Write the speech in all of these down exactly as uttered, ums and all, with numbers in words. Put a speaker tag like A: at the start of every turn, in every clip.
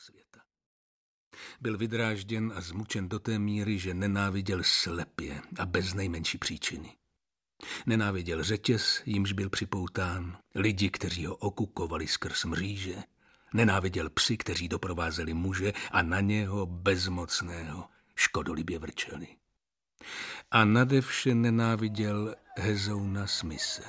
A: světa. Byl vydrážděn a zmučen do té míry, že nenáviděl slepě a bez nejmenší příčiny. Nenáviděl řetěz, jímž byl připoután, lidi, kteří ho okukovali skrz mříže. Nenáviděl psy, kteří doprovázeli muže a na něho bezmocného škodolibě vrčeli. A nadevše nenáviděl Hezouna Smise.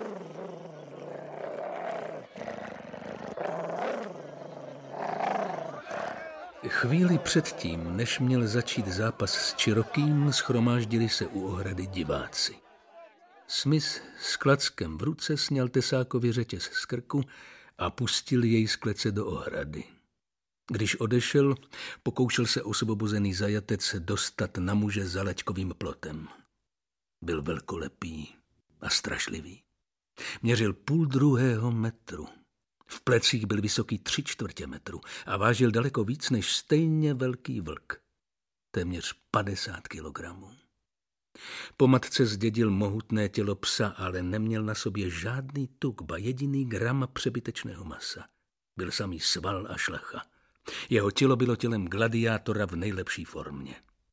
A: Chvíli předtím, než měl začít zápas s Cherokým, shromáždili se u ohrady diváci. Smith s klackem v ruce sněl tesákovi řetěz z krku a pustil jej z klece do ohrady. Když odešel, pokoušel se osvobozený zajatec dostat na muže za laťkovým plotem. Byl velkolepý a strašlivý. Měřil půl druhého metru. V plecích byl vysoký tři čtvrtě metru a vážil daleko víc než stejně velký vlk. Téměř padesát kilogramů. Po matce zdědil mohutné tělo psa, ale neměl na sobě žádný tuk, ba jediný gram přebytečného masa. Byl samý sval a šlacha. Jeho tělo bylo tělem gladiátora v nejlepší formě.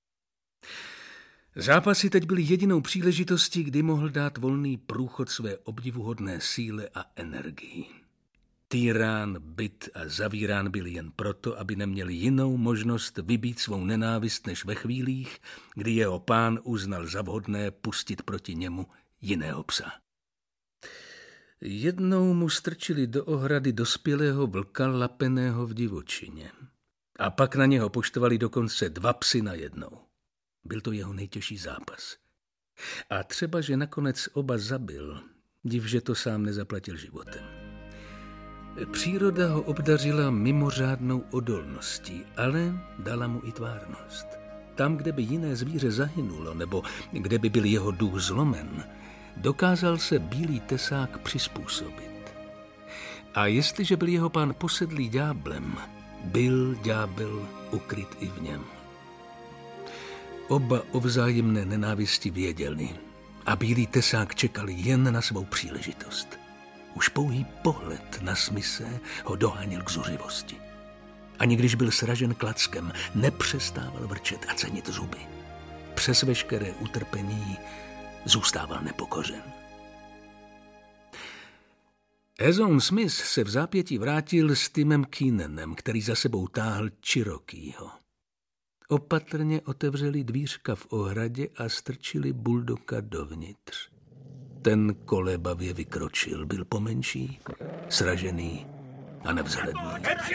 A: Zápasy teď byly jedinou příležitostí, kdy mohl dát volný průchod své obdivuhodné síle a energii. Týrán, byt a zavírán byl jen proto, aby neměl jinou možnost vybít svou nenávist, než ve chvílích, kdy jeho pán uznal za vhodné pustit proti němu jiného psa. Jednou mu strčili do ohrady dospělého vlka lapeného v divočině. A pak na něho poštvali dokonce dva psy najednou. Byl to jeho nejtěžší zápas. A třeba, že nakonec oba zabil, div, že to sám nezaplatil životem. Příroda ho obdařila mimořádnou odolností, ale dala mu i tvárnost. Tam, kde by jiné zvíře zahynulo, nebo kde by byl jeho duch zlomen, dokázal se bílý tesák přizpůsobit. A jestliže byl jeho pán posedlý ďáblem, byl ďábel ukryt i v něm. Oba o vzájemné nenávisti věděli a bílý tesák čekal jen na svou příležitost. Už pouhý pohled na Smise ho doháněl k zuřivosti. Ani když byl sražen klackem, nepřestával vrčet a cenit zuby. Přes veškeré utrpení zůstával nepokořen. Hezoun Smith se v zápětí vrátil s Timem Keenanem, který za sebou táhl Cherokýho. Opatrně otevřeli dvířka v ohradě a strčili buldoka dovnitř. Ten kolébavě vykročil, byl pomenší, sražený a nevzhledný.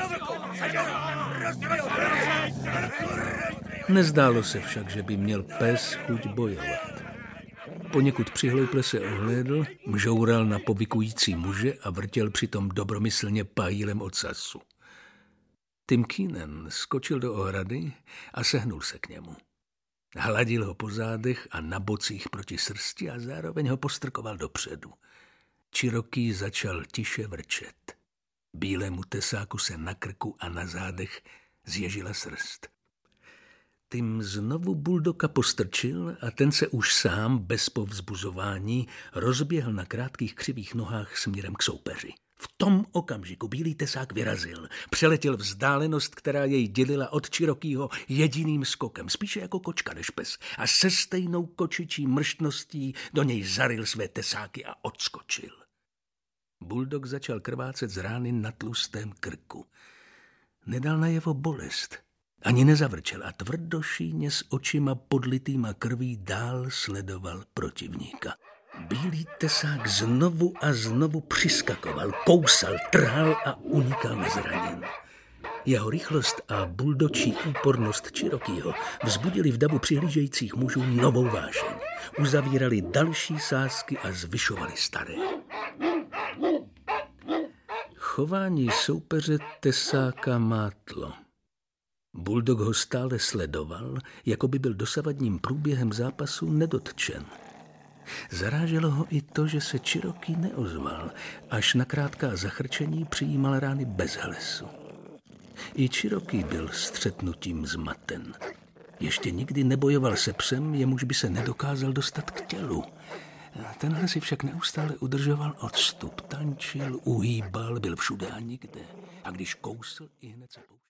A: Nezdálo se však, že by měl pes chuť bojovat. Poněkud přihlouple se ohlédl, mžoural na povykující muže a vrtěl přitom dobromyslně pahýlem ocasu. Tim Keenan skočil do ohrady a sehnul se k němu. Hladil ho po zádech a na bocích proti srsti a zároveň ho postrkoval dopředu. Cherokee začal tiše vrčet. Bílému tesáku se na krku a na zádech zježila srst. Tim znovu buldoka postrčil a ten se už sám, bez povzbuzování, rozběhl na krátkých křivých nohách směrem k soupeři. V tom okamžiku bílý tesák vyrazil, přeletěl vzdálenost, která jej dělila od Cherokýho jediným skokem, spíše jako kočka než pes, a se stejnou kočičí mrštností do něj zaril své tesáky a odskočil. Buldog začal krvácet z rány na tlustém krku. Nedal najevo bolest, ani nezavrčel a tvrdošíně s očima podlitýma krví dál sledoval protivníka. Bílý tesák znovu a znovu přiskakoval, kousal, trhal a unikal nezraněn. Jeho rychlost a buldočí úpornost Cherokýho vzbudili v davu přihlížejících mužů novou vášeň. Uzavírali další sázky a zvyšovali staré. Chování soupeře tesáka mátlo. Buldog ho stále sledoval, jako by byl dosavadním průběhem zápasu nedotčen. Zaráželo ho i to, že se Cherokee neozval, až na krátká zachrčení přijímal rány bez hlesu. I Cherokee byl střetnutím zmaten. Ještě nikdy nebojoval se psem, jemuž by se nedokázal dostat k tělu. Tenhle si však neustále udržoval odstup, tančil, uhýbal, byl všude a nikde. A když kousl, i hned se pouštěl.